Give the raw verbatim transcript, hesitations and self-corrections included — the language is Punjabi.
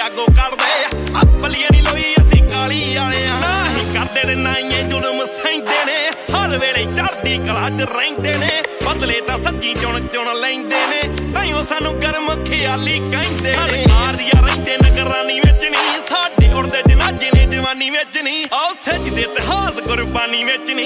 ਜਾਗੋ ਕਰਦੇ ਆਪਲੀਆਂ ਨੀ ਲੋਈ ਅਸੀਂ ਕਾਲੀ ਵਾਲਿਆਂ ਨਹੀਂ ਕਰਦੇ ਤੇ ਨਾਈਏ ਜ਼ੁਲਮ ਸਹਿੰਦੇ ਨੇ ਹਰ ਵੇਲੇ ਚੜ੍ਹਦੀ ਕਲਾ ਚ ਰਹਿੰਦੇ ਨੇ ਬਦਲੇ ਤਾਂ ਸੱਚੀ ਚੁਣ ਚੁਣ ਲੈਂਦੇ ਨੇ ਤਾਈਓ ਸਾਨੂੰ ਗਰਮ ਖਿਆਲੀ ਕਹਿੰਦੇ ਨੇ ਆਰਦੀਆਂ ਰਹਿੰਦੇ ਨਗਰਾਨੀ ਵਿੱਚ ਨੀ ਸਾਡੇ ਉੜਦੇ ਜਨਾਜੇ ਨੇ ਜਵਾਨੀ ਵਿੱਚ ਨੀ ਆਓ ਸੱਜਦੇ ਇਤਿਹਾਸ ਕੁਰਬਾਨੀ ਵਿੱਚ ਨੀ